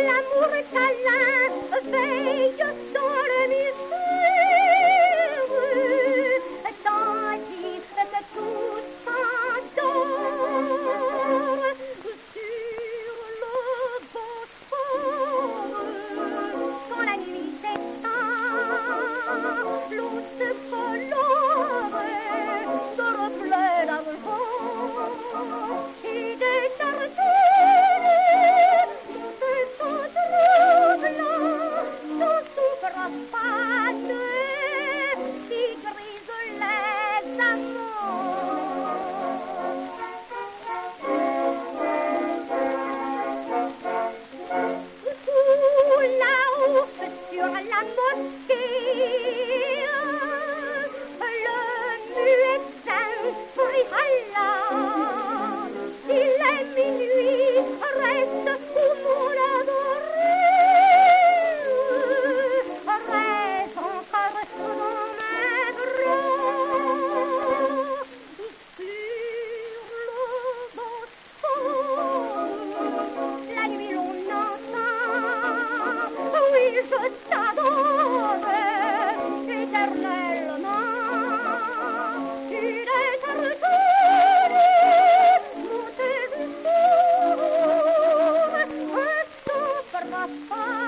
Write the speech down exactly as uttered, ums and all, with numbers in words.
l'amour câlin veille dans le mystère, tandis que tout s'endort sur le Bosphore. Quand la nuit s'éteint, l'eau se colore de reflets d'argent et des tartines montent sans troublant, sans souffrance, qui grisent les amants. Sous la houppe sur la mosquée, le muezzin frihala. Il est minuit, reste où mon adoré, reste encore dans mes bras, sur le Bosphore. La nuit l'on entend, oui je t'adore éternellement, une tartine montée du four, un souffre pas.